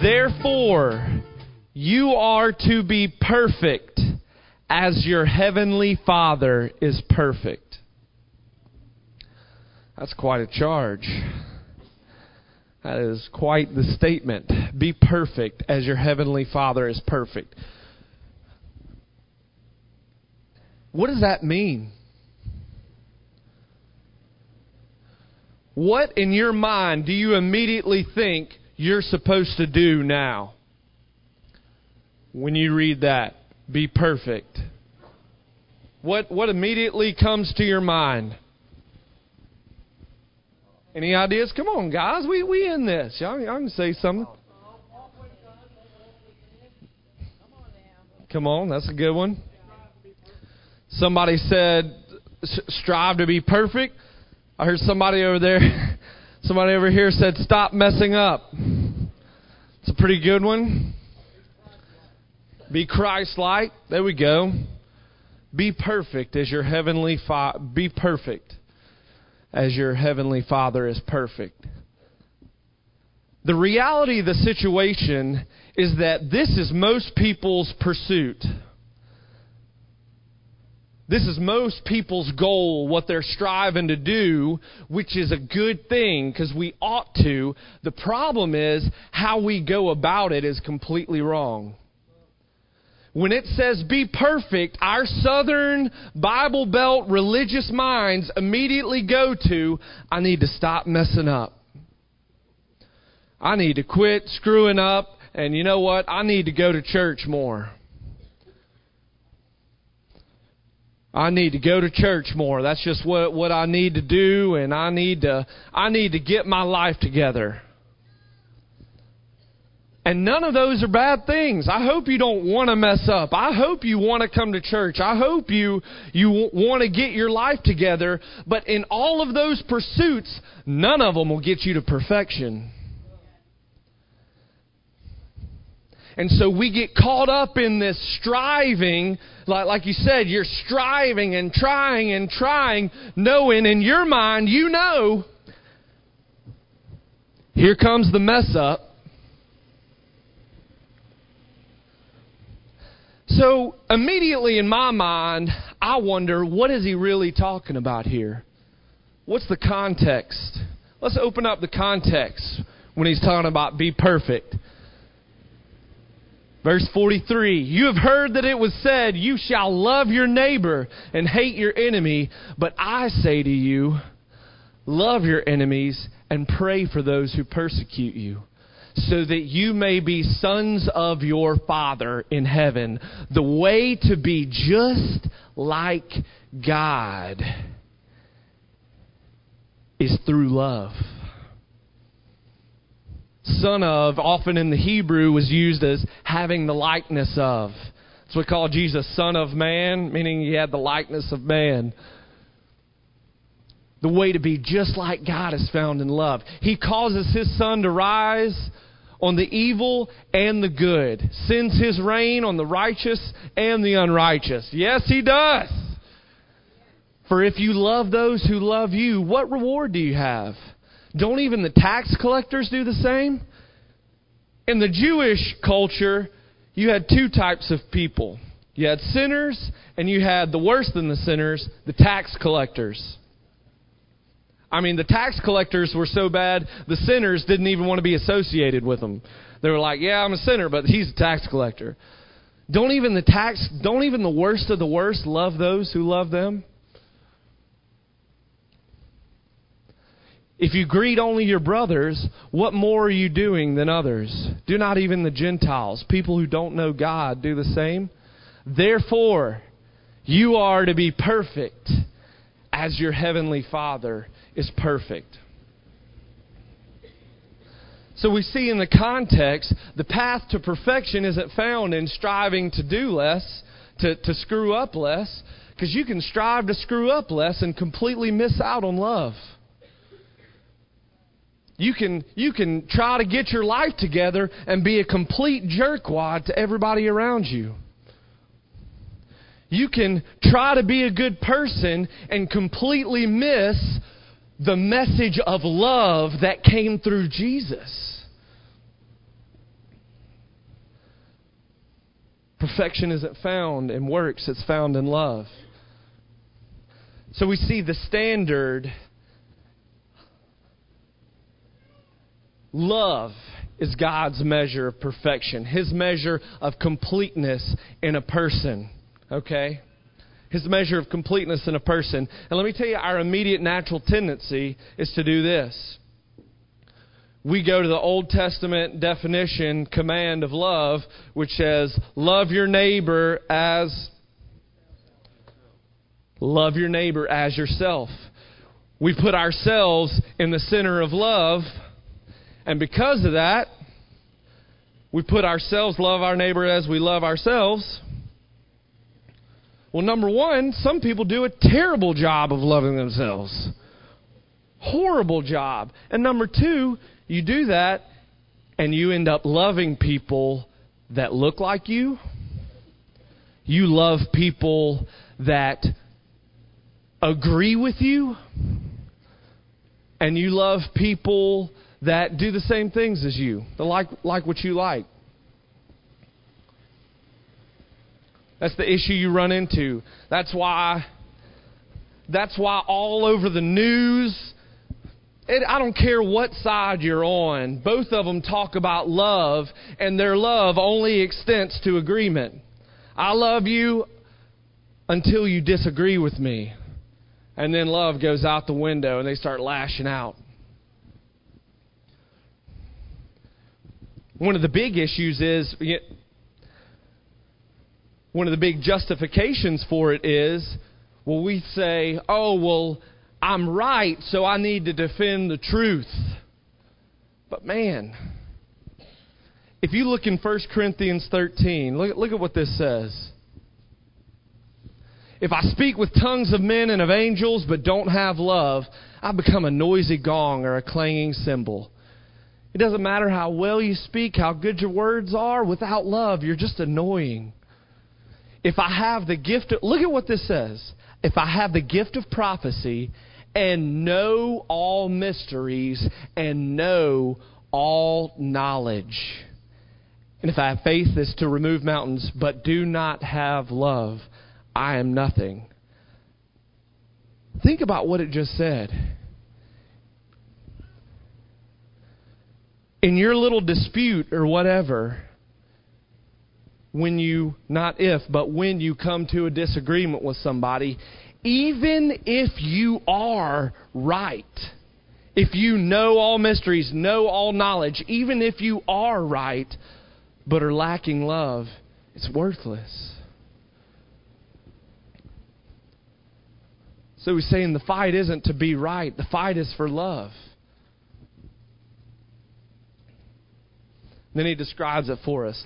Therefore, you are to be perfect as your heavenly Father is perfect. That's quite a charge. That is quite the statement. Be perfect as your heavenly Father is perfect. What does that mean? What in your mind do you immediately think you're supposed to do now when you read that? Be perfect. What immediately comes to your mind? Any ideas? Come on, guys. We in this. Y'all can say something. Come on, that's a good one. Somebody said, strive to be perfect. I heard somebody over here said, stop messing up. It's a pretty good one. Be Christ-like. There we go. Be perfect as your heavenly Father. Be perfect as your heavenly Father is perfect. The reality of the situation is that this is most people's pursuit. This is most people's goal, what they're striving to do, which is a good thing because we ought to. The problem is how we go about it is completely wrong. When it says be perfect, our Southern Bible Belt religious minds immediately go to, I need to stop messing up. I need to quit screwing up. And you know what? I need to go to church more. I need to go to church more. That's just what I need to do, and I need to get my life together. And none of those are bad things. I hope you don't want to mess up. I hope you want to come to church. I hope you want to get your life together. But in all of those pursuits, none of them will get you to perfection. And so we get caught up in this striving, like you said, you're striving and trying, knowing in your mind, you know, here comes the mess up. So immediately in my mind, I wonder, what is he really talking about here? What's the context? Let's open up the context when he's talking about be perfect. Verse 43, you have heard that it was said, you shall love your neighbor and hate your enemy. But I say to you, love your enemies and pray for those who persecute you, so that you may be sons of your Father in heaven. The way to be just like God is through love. Son of, often in the Hebrew, was used as having the likeness of. That's what we call Jesus Son of Man, meaning he had the likeness of man. The way to be just like God is found in love. He causes his sun to rise on the evil and the good. Sends his rain on the righteous and the unrighteous. Yes, he does. For if you love those who love you, what reward do you have? Don't even the tax collectors do the same? In the Jewish culture, you had two types of people. You had sinners, and you had the worse than the sinners, the tax collectors. I mean, the tax collectors were so bad, the sinners didn't even want to be associated with them. They were like, yeah, I'm a sinner, but he's a tax collector. Don't even the worst of the worst love those who love them? If you greet only your brothers, what more are you doing than others? Do not even the Gentiles, people who don't know God, do the same? Therefore, you are to be perfect as your heavenly Father is perfect. So we see in the context, the path to perfection isn't found in striving to do less, to screw up less, because you can strive to screw up less and completely miss out on love. You can try to get your life together and be a complete jerkwad to everybody around you. You can try to be a good person and completely miss the message of love that came through Jesus. Perfection isn't found in works, it's found in love. So we see the standard. Love is God's measure of perfection, His measure of completeness in a person. Okay? His measure of completeness in a person. And let me tell you, our immediate natural tendency is to do this. We go to the Old Testament definition, command of love, which says, love your neighbor as yourself. We put ourselves in the center of love, and because of that, we put ourselves, love our neighbor as we love ourselves. Well, number one, some people do a terrible job of loving themselves. Horrible job. And number two, you do that, and you end up loving people that look like you. You love people that agree with you. And you love people that do the same things as you. They like what you like. That's the issue you run into. That's why all over the news, I don't care what side you're on, both of them talk about love, and their love only extends to agreement. I love you until you disagree with me. And then love goes out the window and they start lashing out. One of the big issues is, one of the big justifications for it is, well, we say, oh, well, I'm right, so I need to defend the truth. But man, if you look in 1 Corinthians 13, look at what this says. If I speak with tongues of men and of angels but don't have love, I become a noisy gong or a clanging cymbal. It doesn't matter how well you speak, how good your words are. Without love, you're just annoying. If I have the gift of, look at what this says. If I have the gift of prophecy and know all mysteries and know all knowledge, and if I have faith as to remove mountains but do not have love, I am nothing. Think about what it just said. In your little dispute or whatever, when you come to a disagreement with somebody, even if you are right, if you know all mysteries, know all knowledge, even if you are right, but are lacking love, it's worthless. So he's saying the fight isn't to be right, the fight is for love. Then he describes it for us.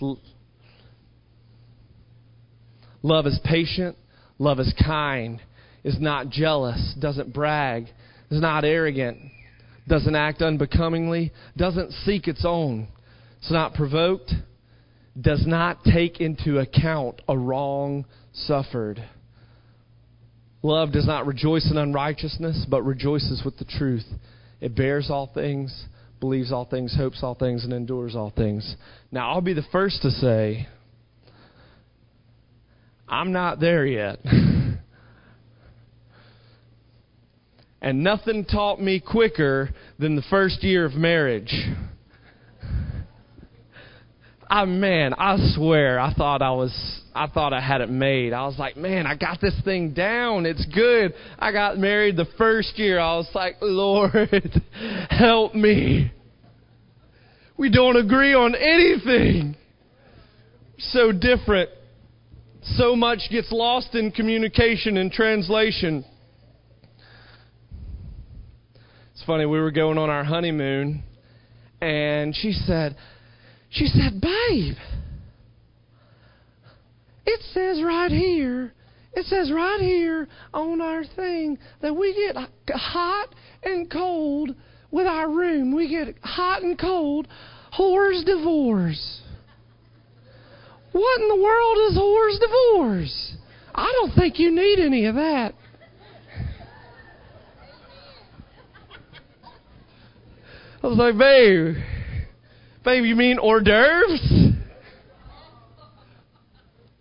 Love is patient. Love is kind. Is not jealous. Doesn't brag. Is not arrogant. Doesn't act unbecomingly. Doesn't seek its own. It's not provoked. Does not take into account a wrong suffered. Love does not rejoice in unrighteousness, but rejoices with the truth. It bears all things, believes all things, hopes all things, and endures all things. Now, I'll be the first to say, I'm not there yet. And nothing taught me quicker than the first year of marriage. I swear, I thought I had it made. I was like, man, I got this thing down. It's good. I got married the first year. I was like, Lord, help me. We don't agree on anything. So different. So much gets lost in communication and translation. It's funny, we were going on our honeymoon, and she said, babe, it says right here on our thing that we get hot and cold with our room. We get hot and cold. Whore's divorce. What in the world is whore's divorce? I don't think you need any of that. I was like, babe, you mean hors d'oeuvres?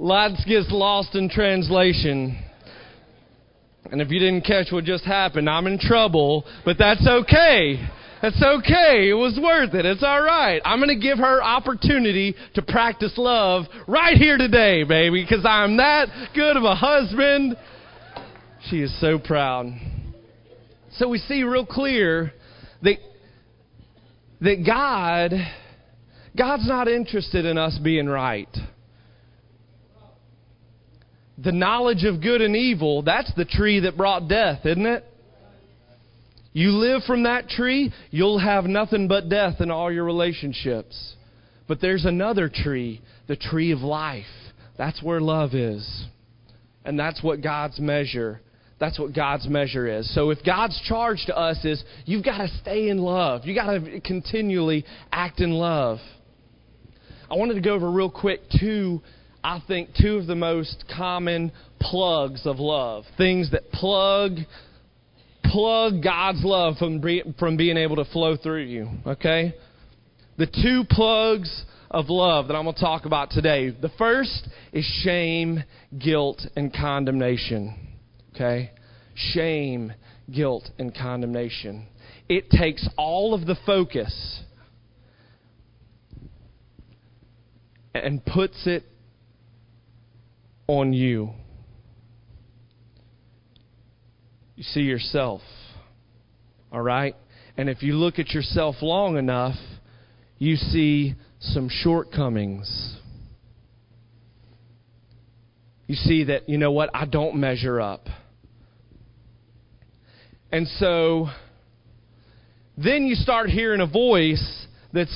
Lots gets lost in translation. And if you didn't catch what just happened, I'm in trouble, but that's okay. That's okay. It was worth it. It's all right. I'm going to give her opportunity to practice love right here today, baby, because I'm that good of a husband. She is so proud. So we see real clear that God's not interested in us being right. The knowledge of good and evil, that's the tree that brought death, isn't it? You live from that tree, you'll have nothing but death in all your relationships. But there's another tree, the tree of life. That's where love is. And that's what God's measure. That's what God's measure is. So if God's charge to us is, you've got to stay in love. You've got to continually act in love. I wanted to go over real quick two of the most common plugs of love. Things that plug God's love from being able to flow through you. Okay? The two plugs of love that I'm going to talk about today. The first is shame, guilt, and condemnation. Okay? Shame, guilt, and condemnation. It takes all of the focus and puts it on you. You see yourself. All right? And if you look at yourself long enough, you see some shortcomings. You see that, you know what, I don't measure up. And so then you start hearing a voice that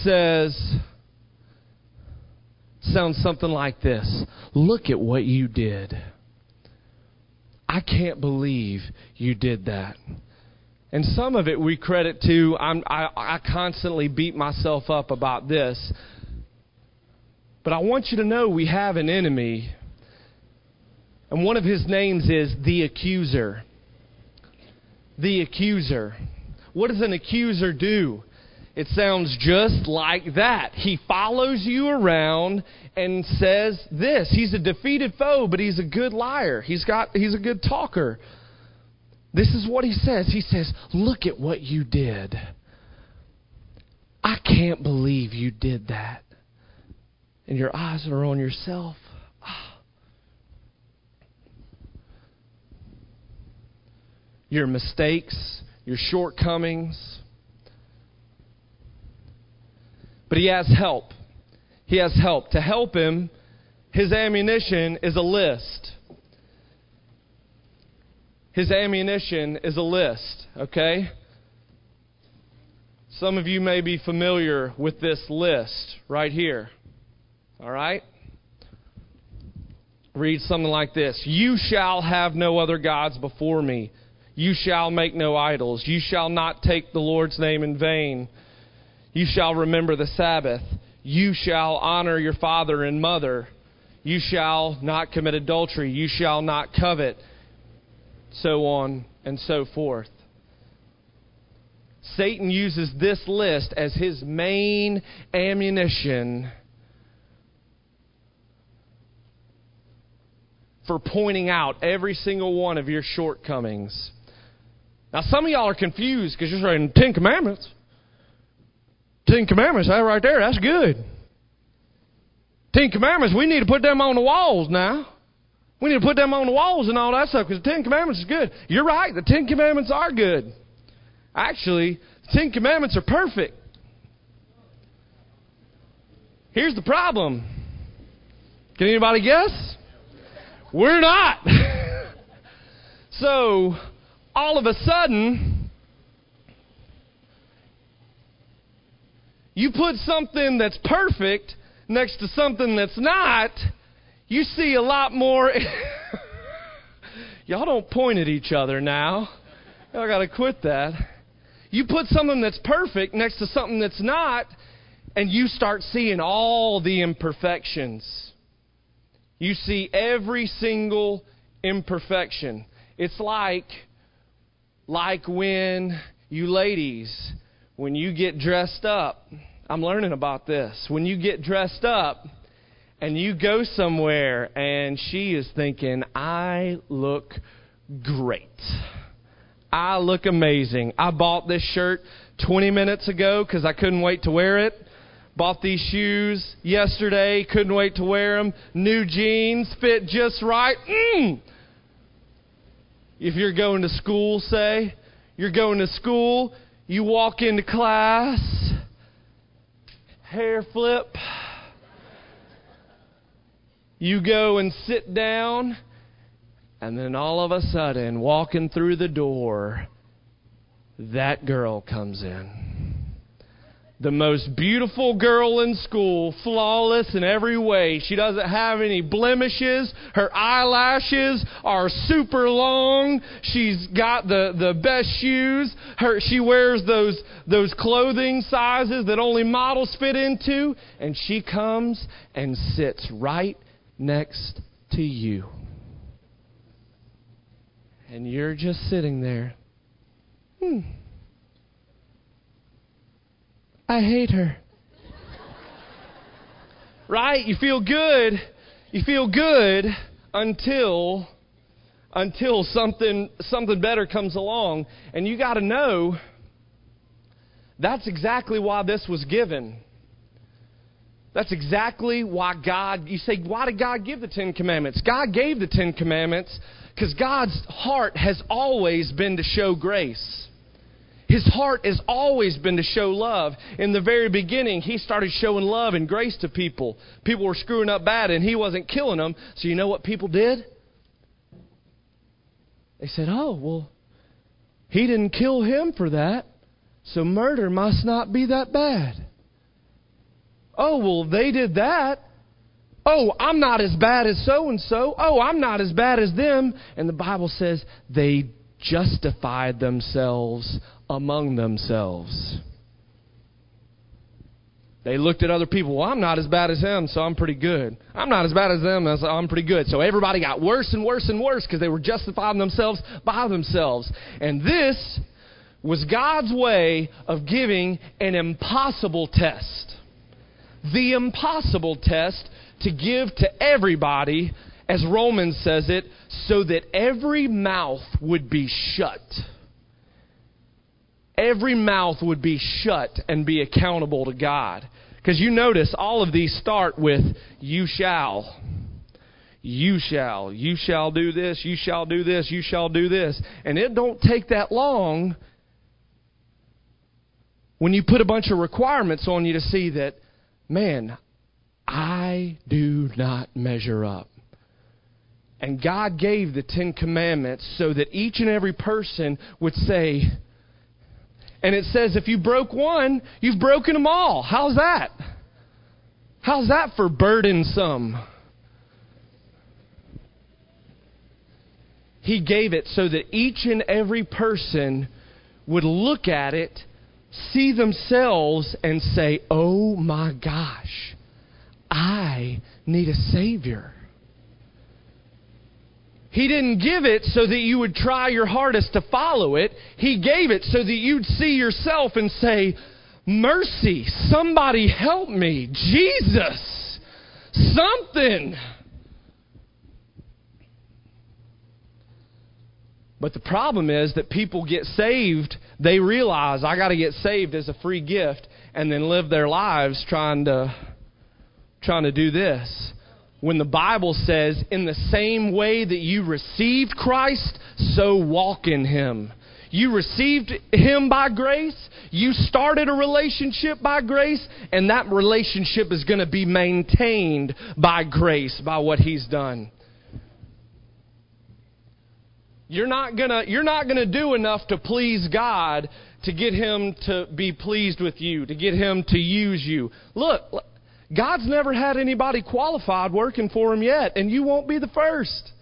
sounds something like this. Look at what you did. I can't believe you did that. And some of it we credit to, I constantly beat myself up about this. But I want you to know we have an enemy. And one of his names is the accuser. The accuser. What does an accuser do? It sounds just like that. He follows you around and says this. He's a defeated foe, but he's a good liar. He's a good talker. This is what he says. He says, look at what you did. I can't believe you did that. And your eyes are on yourself. Your mistakes, your shortcomings. But he has help. He has help. To help him, his ammunition is a list. His ammunition is a list, okay? Some of you may be familiar with this list right here. All right? Read something like this. You shall have no other gods before me. You shall make no idols. You shall not take the Lord's name in vain. You shall remember the Sabbath. You shall honor your father and mother. You shall not commit adultery. You shall not covet. So on and so forth. Satan uses this list as his main ammunition for pointing out every single one of your shortcomings. Now, some of y'all are confused because you're saying 10 Commandments. 10 Commandments, that right there, that's good. 10 Commandments, we need to put them on the walls now. We need to put them on the walls and all that stuff because the 10 Commandments is good. You're right, the 10 Commandments are good. Actually, the 10 Commandments are perfect. Here's the problem. Can anybody guess? We're not. So, all of a sudden, you put something that's perfect next to something that's not, you see a lot more. Y'all don't point at each other now. Y'all got to quit that. You put something that's perfect next to something that's not, and you start seeing all the imperfections. You see every single imperfection. It's like when you ladies, when you get dressed up, I'm learning about this. When you get dressed up And you go somewhere and she is thinking, I look great. I look amazing. I bought this shirt 20 minutes ago because I couldn't wait to wear it. Bought these shoes yesterday, couldn't wait to wear them. New jeans, fit just right. If you're going to school, say, you're going to school, you walk into class, hair flip. You go and sit down, and then all of a sudden, walking through the door, that girl comes in. The most beautiful girl in school, flawless in every way. She doesn't have any blemishes. Her eyelashes are super long. She's got the best shoes. She wears those clothing sizes that only models fit into. And she comes and sits right next to you. And you're just sitting there. I hate her. Right? You feel good. You feel good until something better comes along. And you got to know that's exactly why this was given. That's exactly why God, you say, why did God give the Ten Commandments? God gave the Ten Commandments because God's heart has always been to show grace. His heart has always been to show love. In the very beginning, He started showing love and grace to people. People were screwing up bad and He wasn't killing them. So you know what people did? They said, oh, well, He didn't kill him for that, so murder must not be that bad. Oh, well, they did that. Oh, I'm not as bad as so-and-so. Oh, I'm not as bad as them. And the Bible says they justified themselves among themselves. They looked at other people. Well, I'm not as bad as him, so I'm pretty good. I'm not as bad as them, so I'm pretty good. So everybody got worse and worse and worse because they were justifying themselves by themselves. And this was God's way of giving an impossible test. The impossible test to give to everybody, as Romans says it, so that every mouth would be shut. Every mouth would be shut and be accountable to God. Because you notice all of these start with, you shall. You shall. You shall do this. You shall do this. You shall do this. And it don't take that long when you put a bunch of requirements on you to see that, man, I do not measure up. And God gave the Ten Commandments so that each and every person would say, and it says if you broke one, you've broken them all. How's that? How's that for burdensome? He gave it so that each and every person would look at it, see themselves, and say, oh my gosh, I need a Savior. He didn't give it so that you would try your hardest to follow it. He gave it so that you'd see yourself and say, mercy, somebody help me. Jesus, something. But the problem is that people get saved. They realize, I got to get saved as a free gift, and then live their lives trying to do this. When the Bible says, in the same way that you received Christ, so walk in Him. You received Him by grace. You started a relationship by grace. And that relationship is going to be maintained by grace, by what He's done. You're not gonna do enough to please God to get Him to be pleased with you, to get Him to use you. Look, God's never had anybody qualified working for Him yet, and you won't be the first.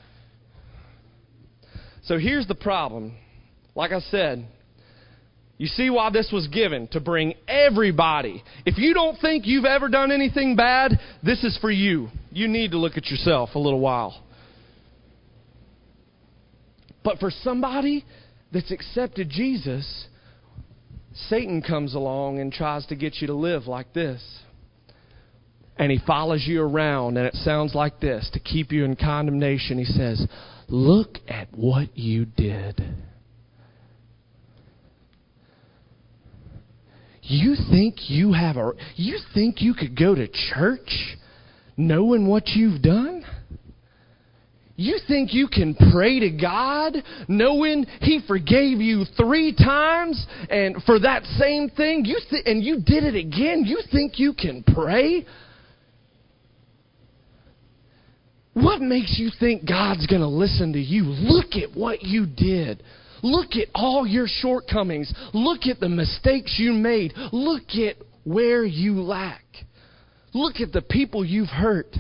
So here's the problem. Like I said, you see why this was given, to bring everybody. If you don't think you've ever done anything bad, this is for you. You need to look at yourself a little while. But for somebody that's accepted Jesus, Satan comes along and tries to get you to live like this. And he follows you around, and it sounds like this, to keep you in condemnation. He says, look at what you did. You think you could go to church knowing what you've done? You think you can pray to God knowing He forgave you 3 times and for that same thing? And you did it again? You think you can pray? What makes you think God's going to listen to you? Look at what you did. Look at all your shortcomings. Look at the mistakes you made. Look at where you lack. Look at the people you've hurt.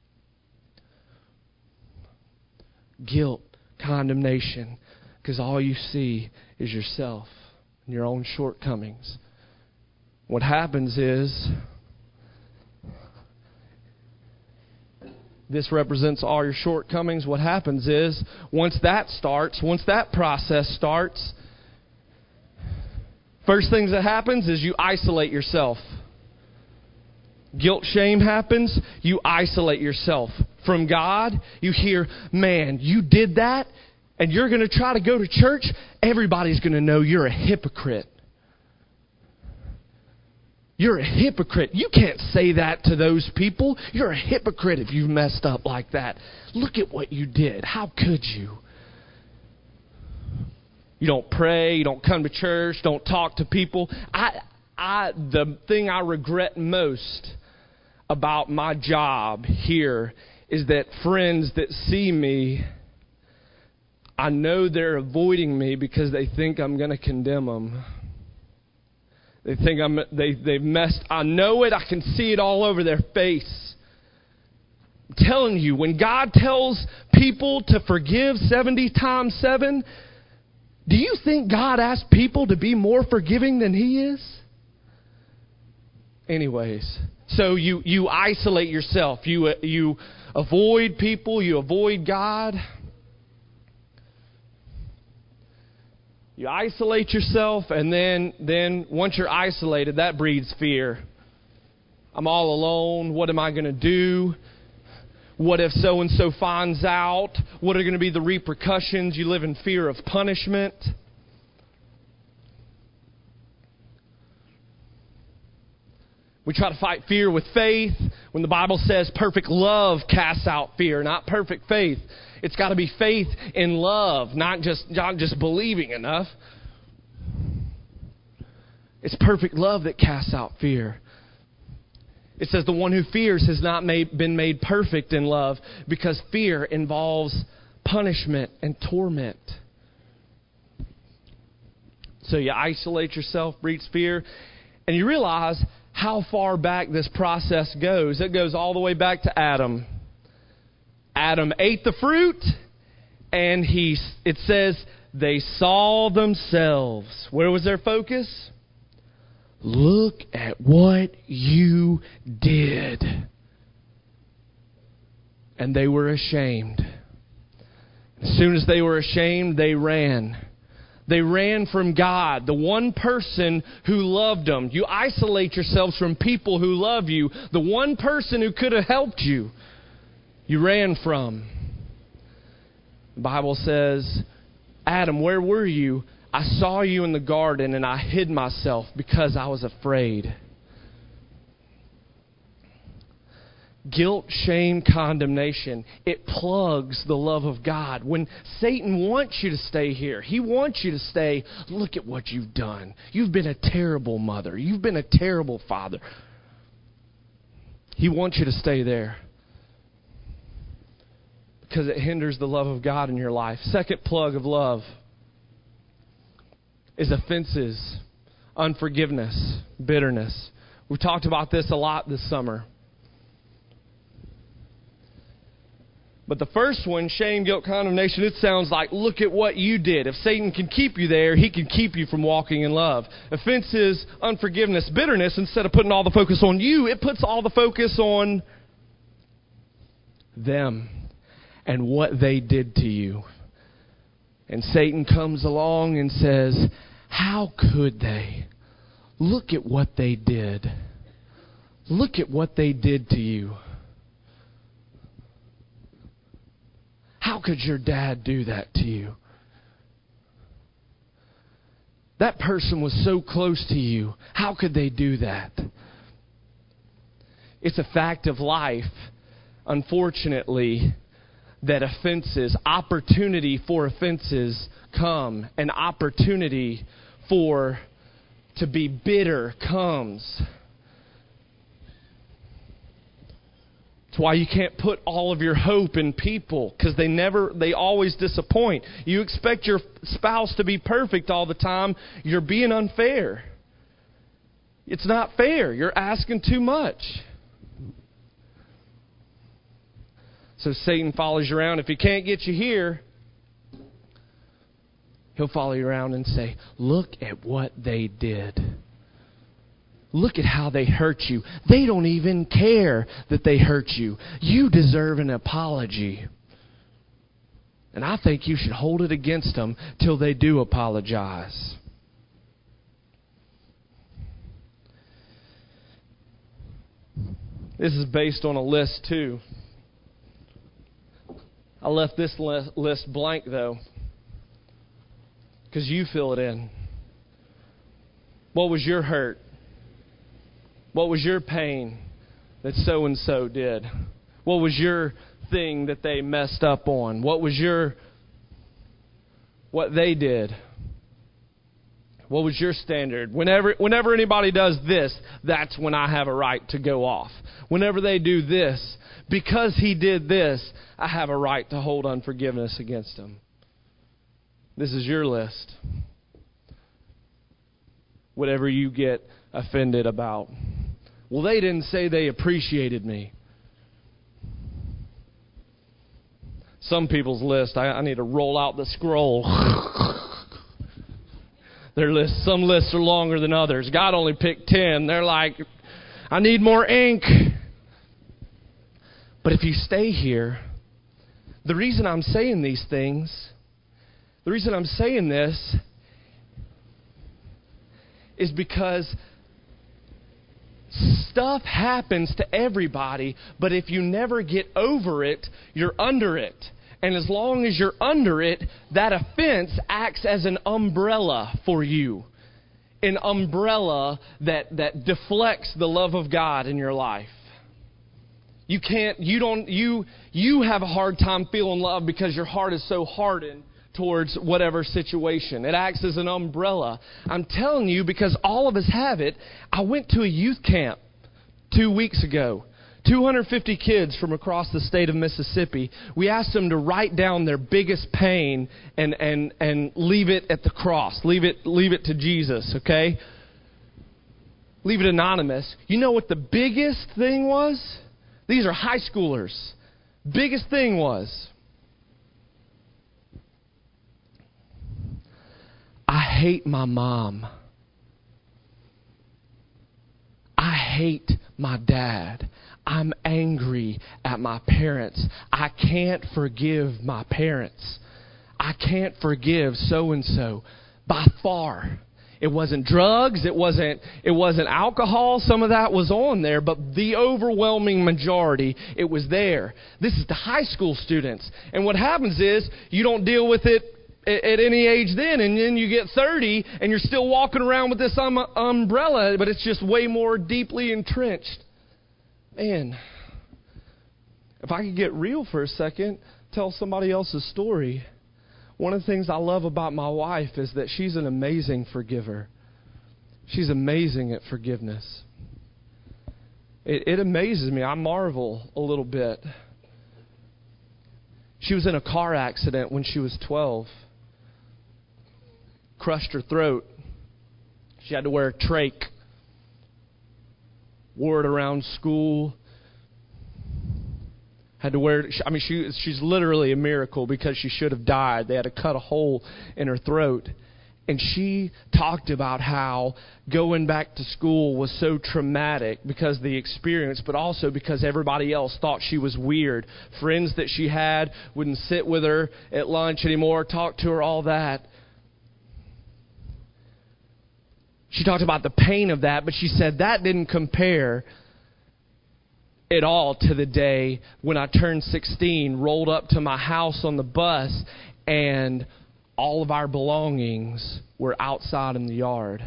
Guilt, condemnation, because all you see is yourself and your own shortcomings. What happens is, this represents all your shortcomings. What happens is, once that process starts, first things that happens is you isolate yourself. Guilt, shame happens, you isolate yourself from God. You hear, man, you did that, and you're going to try to go to church. Everybody's going to know you're a hypocrite. You're a hypocrite. You can't say that to those people. You're a hypocrite if you've messed up like that. Look at what you did. How could you? You don't pray. You don't come to church. Don't talk to people. The thing I regret most about my job here is that friends that see me, I know they're avoiding me because they think I'm going to condemn them. They think they've messed. I know it. I can see it all over their face. I'm telling you, when God tells people to forgive 70 times 7, do you think God asks people to be more forgiving than He is? Anyways, so you isolate yourself. You avoid people. You avoid God. You isolate yourself, and then once you're isolated, that breeds fear. I'm all alone. What am I going to do? What if so-and-so finds out? What are going to be the repercussions? You live in fear of punishment. We try to fight fear with faith when the Bible says perfect love casts out fear, not perfect faith. It's got to be faith in love, not just believing enough. It's perfect love that casts out fear. It says the one who fears has not been made perfect in love, because fear involves punishment and torment. So you isolate yourself, breeds fear, and you realize how far back this process goes. It goes all the way back to Adam. Adam ate the fruit, and it says they saw themselves. Where was their focus? Look at what you did. And they were ashamed. As soon as they were ashamed, they ran. They ran from God, the one person who loved them. You isolate yourselves from people who love you. The one person who could have helped you, you ran from. The Bible says, Adam, where were you? I saw you in the garden and I hid myself because I was afraid. Guilt, shame, condemnation. It plugs the love of God. When Satan wants you to stay here, he wants you to stay, look at what you've done. You've been a terrible mother. You've been a terrible father. He wants you to stay there because it hinders the love of God in your life. Second plug of love is offenses, unforgiveness, bitterness. We've talked about this a lot this summer. But the first one, shame, guilt, condemnation, it sounds like, look at what you did. If Satan can keep you there, he can keep you from walking in love. Offenses, unforgiveness, bitterness, instead of putting all the focus on you, it puts all the focus on them and what they did to you. And Satan comes along and says, how could they? Look at what they did. Look at what they did to you. How could your dad do that to you? That person was so close to you. How could they do that? It's a fact of life, unfortunately, that opportunity for offenses come. An opportunity to be bitter comes. It's why you can't put all of your hope in people, because they always disappoint. You expect your spouse to be perfect all the time. You're being unfair. It's not fair. You're asking too much. So Satan follows you around. If he can't get you here, he'll follow you around and say, look at what they did. Look at how they hurt you. They don't even care that they hurt you. You deserve an apology. And I think you should hold it against them till they do apologize. This is based on a list too. I left this list blank though, because you fill it in. What was your hurt? What was your pain that so-and-so did? What was your thing that they messed up on? What they did? What was your standard? Whenever anybody does this, that's when I have a right to go off. Whenever they do this, because he did this, I have a right to hold unforgiveness against him. This is your list. Whatever you get offended about. Well, they didn't say they appreciated me. Some people's list, I need to roll out the scroll. Their list, some lists are longer than others. God only picked 10. They're like, I need more ink. But if you stay here, the reason I'm saying these things, the reason I'm saying this is because stuff happens to everybody, but if you never get over it, you're under it. And as long as you're under it, that offense acts as an umbrella for you. An umbrella that deflects the love of God in your life. You have a hard time feeling love because your heart is so hardened towards whatever situation. It acts as an umbrella. I'm telling you, because all of us have it. I went to a youth camp 2 weeks ago. 250 kids from across the state of Mississippi. We asked them to write down their biggest pain and leave it at the cross. Leave it to Jesus, okay? Leave it anonymous. You know what the biggest thing was? These are high schoolers. Biggest thing was, I hate my mom. I hate my dad. I'm angry at my parents. I can't forgive my parents. I can't forgive so-and-so. By far. It wasn't drugs. It wasn't alcohol. Some of that was on there, but the overwhelming majority, it was there. This is the high school students. And what happens is you don't deal with it at any age then, and then you get 30 and you're still walking around with this umbrella, but it's just way more deeply entrenched. Man, if I could get real for a second, tell somebody else's story. One of the things I love about my wife is that she's an amazing forgiver. She's amazing at forgiveness. It amazes me. I marvel a little bit. She was in a car accident when she was 12. Crushed her throat. She had to wear a trach. Wore it around school. Had to wear it. I mean, she's literally a miracle because she should have died. They had to cut a hole in her throat. And she talked about how going back to school was so traumatic because of the experience, but also because everybody else thought she was weird. Friends that she had wouldn't sit with her at lunch anymore, talk to her, all that. She talked about the pain of that, but she said that didn't compare it all to the day when I turned 16, rolled up to my house on the bus, and all of our belongings were outside in the yard.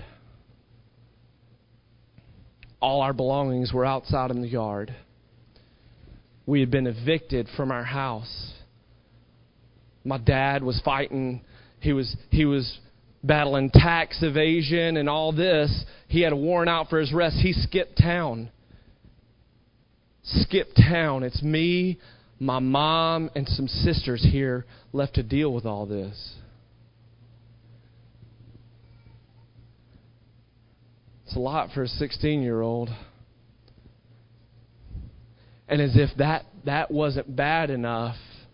All our belongings were outside in the yard. We had been evicted from our house. My dad was fighting. He was battling tax evasion and all this. He had a warrant out for his arrest. He skipped town. It's me, my mom, and some sisters here left to deal with all this. It's a lot for a 16-year-old. And as if that wasn't bad enough,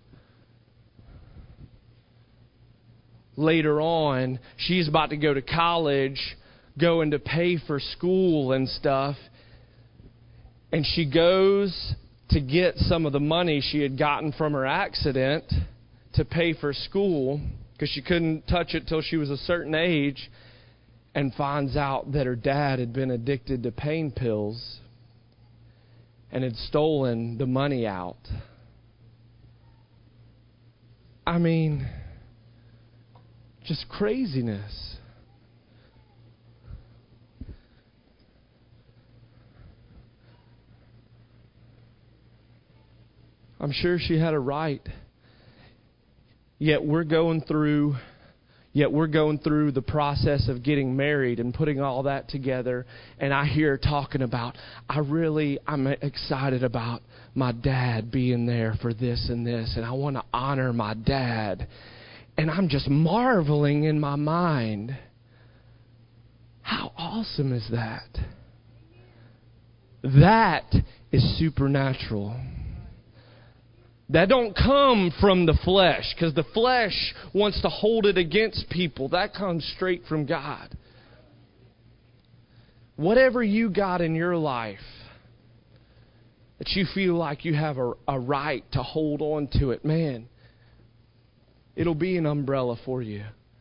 later on, she's about to go to college, going to pay for school and stuff. And she goes to get some of the money she had gotten from her accident to pay for school, because she couldn't touch it till she was a certain age, and finds out that her dad had been addicted to pain pills and had stolen the money out. I mean, just craziness. I'm sure she had a right. Yet we're going through the process of getting married and putting all that together. And I hear her talking about, I'm excited about my dad being there for this and this. And I want to honor my dad. And I'm just marveling in my mind. How awesome is that? That is supernatural. That don't come from the flesh, because the flesh wants to hold it against people. That comes straight from God. Whatever you got in your life that you feel like you have a right to hold on to it, man, it'll be an umbrella for you.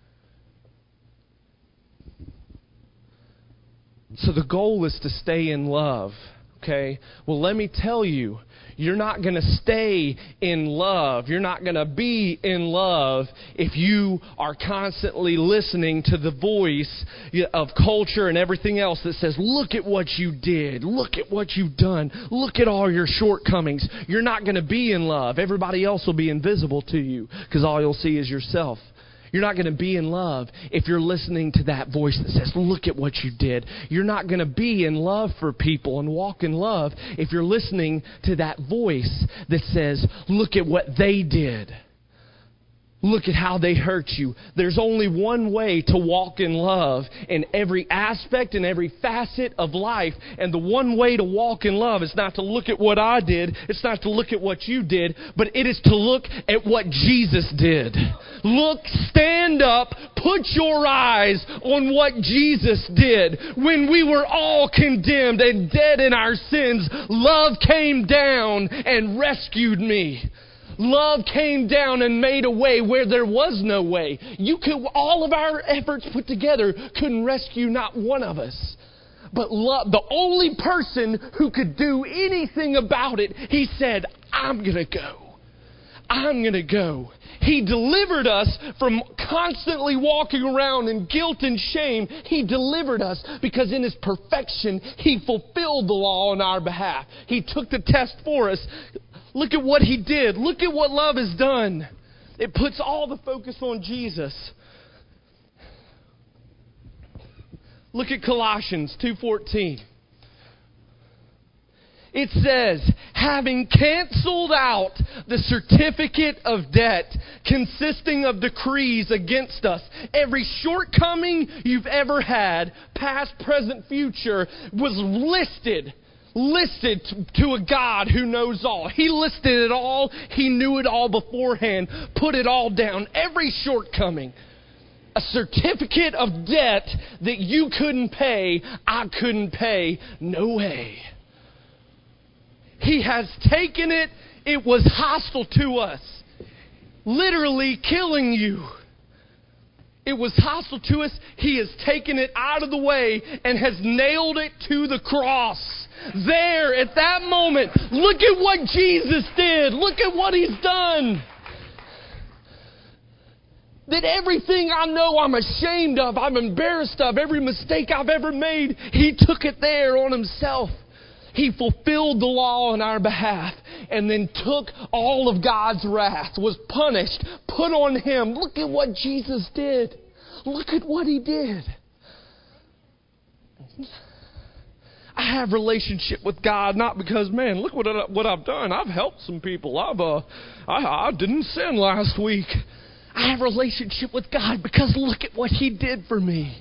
So the goal is to stay in love. Okay? Well, let me tell you, you're not going to stay in love. You're not going to be in love if you are constantly listening to the voice of culture and everything else that says, look at what you did. Look at what you've done. Look at all your shortcomings. You're not going to be in love. Everybody else will be invisible to you because all you'll see is yourself. You're not going to be in love if you're listening to that voice that says, look at what you did. You're not going to be in love for people and walk in love if you're listening to that voice that says, look at what they did. Look at how they hurt you. There's only one way to walk in love in every aspect and every facet of life. And the one way to walk in love is not to look at what I did. It's not to look at what you did. But it is to look at what Jesus did. Look, stand up, put your eyes on what Jesus did. When we were all condemned and dead in our sins, love came down and rescued me. Love came down and made a way where there was no way. All of our efforts put together couldn't rescue not one of us. But love, the only person who could do anything about it, He said, I'm going to go. I'm going to go. He delivered us from constantly walking around in guilt and shame. He delivered us because in His perfection, He fulfilled the law on our behalf. He took the test for us. Look at what He did. Look at what love has done. It puts all the focus on Jesus. Look at Colossians 2:14. It says, having canceled out the certificate of debt consisting of decrees against us, every shortcoming you've ever had, past, present, future, was listed to a God who knows all. He listed it all. He knew it all beforehand. Put it all down. Every shortcoming. A certificate of debt that you couldn't pay, I couldn't pay. No way. He has taken it. It was hostile to us. Literally killing you. It was hostile to us. He has taken it out of the way and has nailed it to the cross. There, at that moment, look at what Jesus did. Look at what He's done. That everything I know I'm ashamed of, I'm embarrassed of, every mistake I've ever made, He took it there on Himself. He fulfilled the law on our behalf and then took all of God's wrath, was punished, put on Him. Look at what Jesus did. Look at what He did. I have relationship with God not because, man, look what I've done. I've helped some people. I didn't sin last week. I have relationship with God because look at what He did for me.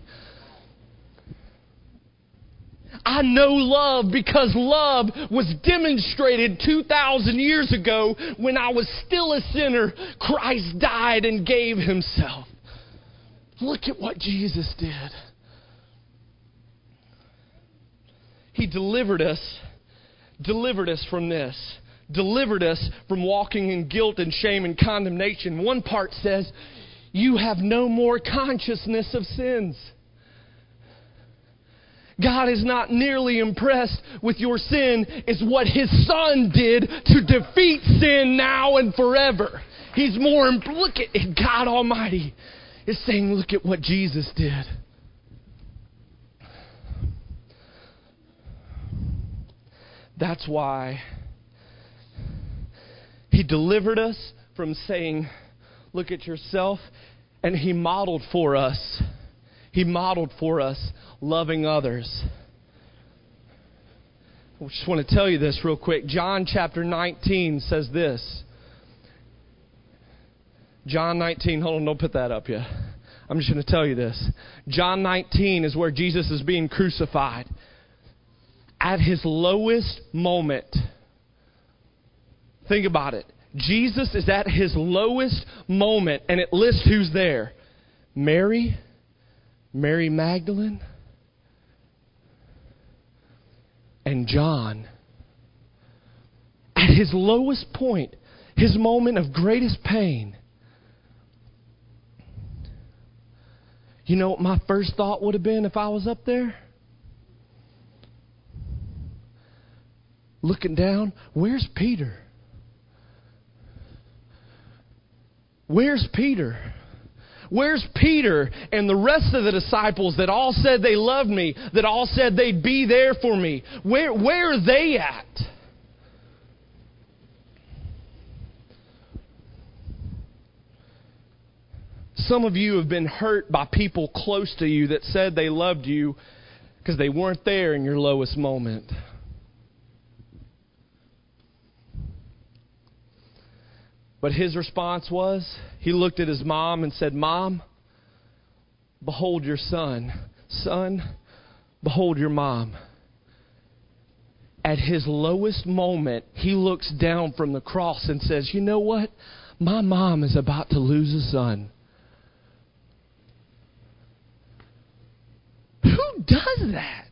I know love because love was demonstrated 2,000 years ago when I was still a sinner. Christ died and gave Himself. Look at what Jesus did. He delivered us from this. Delivered us from walking in guilt and shame and condemnation. One part says, you have no more consciousness of sins. God is not nearly impressed with your sin. It's what His Son did to defeat sin now and forever. He's more, look at God Almighty is saying, look at what Jesus did. That's why He delivered us from saying, look at yourself, and He modeled for us. He modeled for us loving others. I just want to tell you this real quick. John chapter 19 says this. John 19, hold on, don't put that up yet. I'm just going to tell you this. John 19 is where Jesus is being crucified. At His lowest moment. Think about it. Jesus is at His lowest moment, and it lists who's there. Mary Magdalene, and John. At His lowest point, His moment of greatest pain. You know what my first thought would have been if I was up there? Looking down, where's Peter? Where's Peter? Where's Peter and the rest of the disciples that all said they loved me, that all said they'd be there for me? Where are they at? Some of you have been hurt by people close to you that said they loved you because they weren't there in your lowest moment. But his response was, he looked at his mom and said, Mom, behold your son. Son, behold your mom. At his lowest moment, he looks down from the cross and says, you know what? My mom is about to lose a son. Who does that?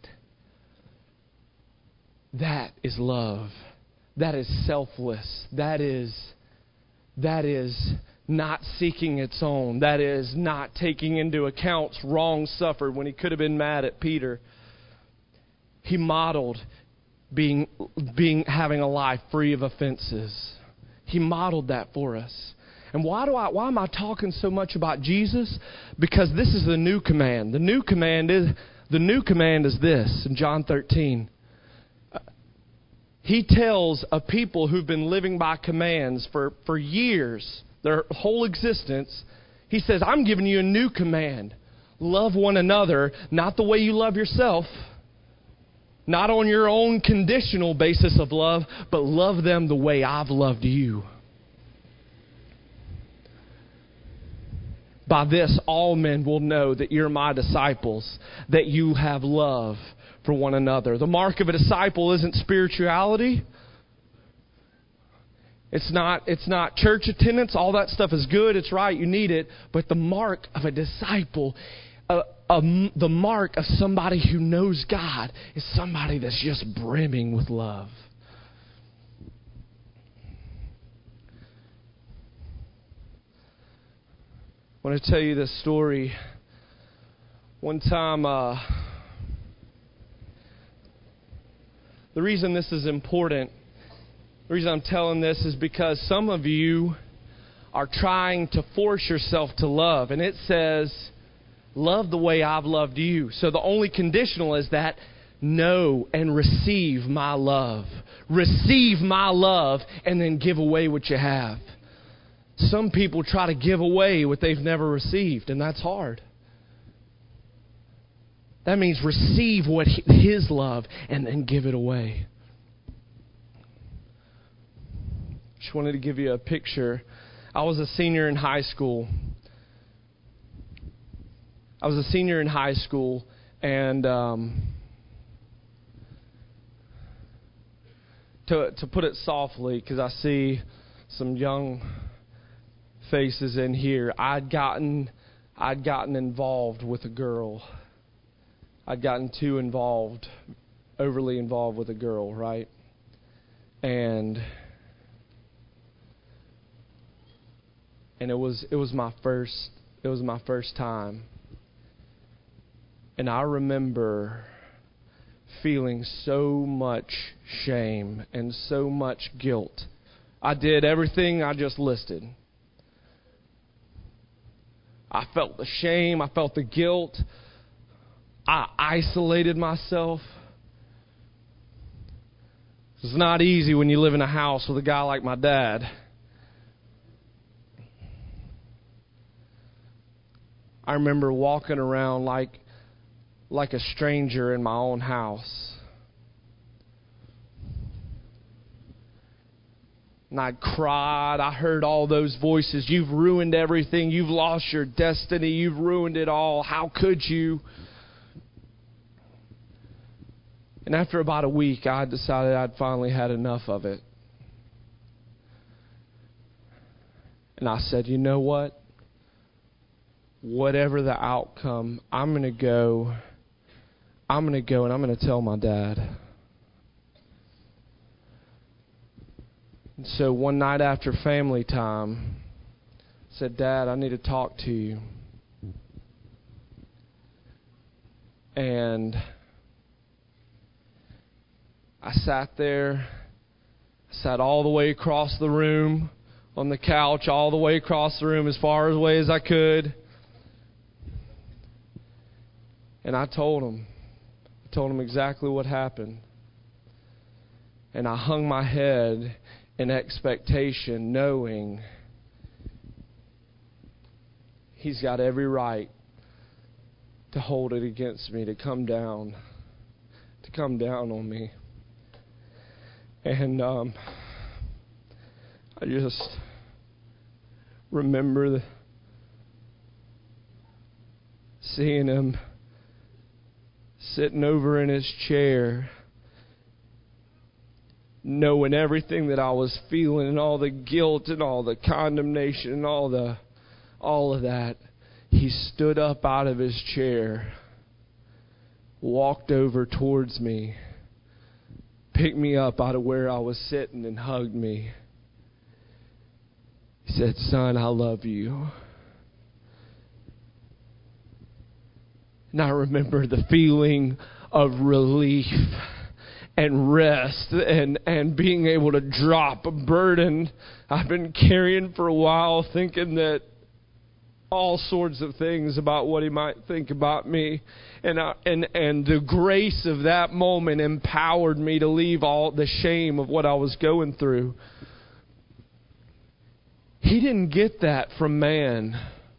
That is love. That is selfless. That is not seeking its own. That is not taking into account wrong suffered when he could have been mad at Peter. He modeled having a life free of offenses. He modeled that for us. And why am I talking so much about Jesus? Because this is the new command. The new command is this in John 13. He tells a people who've been living by commands for years, their whole existence, He says, I'm giving you a new command. Love one another, not the way you love yourself, not on your own conditional basis of love, but love them the way I've loved you. By this, all men will know that you're my disciples, that you have love for one another. The mark of a disciple isn't spirituality. It's not church attendance. All that stuff is good. It's right. You need it. But the mark of a disciple, the mark of somebody who knows God, is somebody that's just brimming with love. I want to tell you this story. One time, The reason this is important, the reason I'm telling this is because some of you are trying to force yourself to love. And it says, love the way I've loved you. So the only conditional is that, know and receive my love. Receive my love and then give away what you have. Some people try to give away what they've never received, and that's hard. That means receive what His love and then give it away. Just wanted to give you a picture. I was a senior in high school. And to put it softly, because I see some young faces in here, I'd gotten involved with a girl. I'd gotten overly involved with a girl, right? And it was my first time. And I remember feeling so much shame and so much guilt. I did everything I just listed. I felt the shame. I felt the guilt. I isolated myself. It's not easy when you live in a house with a guy like my dad. I remember walking around like a stranger in my own house. And I cried. I heard all those voices. You've ruined everything. You've lost your destiny. You've ruined it all. How could you? And after about a week, I decided I'd finally had enough of it. And I said, you know what? Whatever the outcome, I'm going to go and I'm going to tell my dad. And so one night after family time, I said, Dad, I need to talk to you. And I sat there. I sat all the way across the room on the couch, all the way across the room as far away as I could. And I told him exactly what happened. And I hung my head in expectation, knowing he's got every right to hold it against me, to come down on me. And I just remember seeing him sitting over in his chair, knowing everything that I was feeling and all the guilt and all the condemnation and all of that. He stood up out of his chair, walked over towards me, picked me up out of where I was sitting and hugged me. He said, "Son, I love you." And I remember the feeling of relief and rest and being able to drop a burden I've been carrying for a while, thinking that all sorts of things about what he might think about me. And the grace of that moment empowered me to leave all the shame of what I was going through. He didn't get that from man.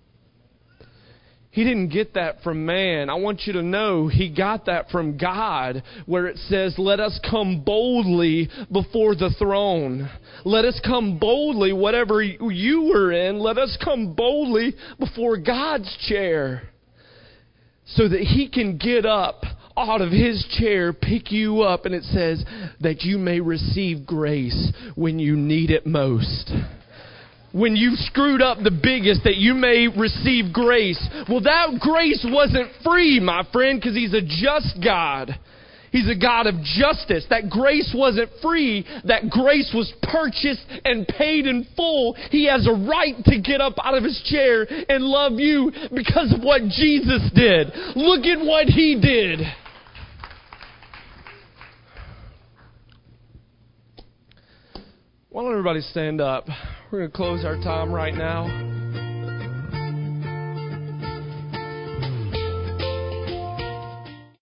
He didn't get that from man. I want you to know he got that from God, where it says, let us come boldly before the throne. Let us come boldly, whatever you were in, let us come boldly before God's chair, so that he can get up out of his chair, pick you up, and it says that you may receive grace when you need it most. When you screwed up the biggest, that you may receive grace. Well, that grace wasn't free, my friend, because he's a just God. He's a God of justice. That grace wasn't free. That grace was purchased and paid in full. He has a right to get up out of his chair and love you because of what Jesus did. Look at what he did. Why don't everybody stand up? We're going to close our time right now.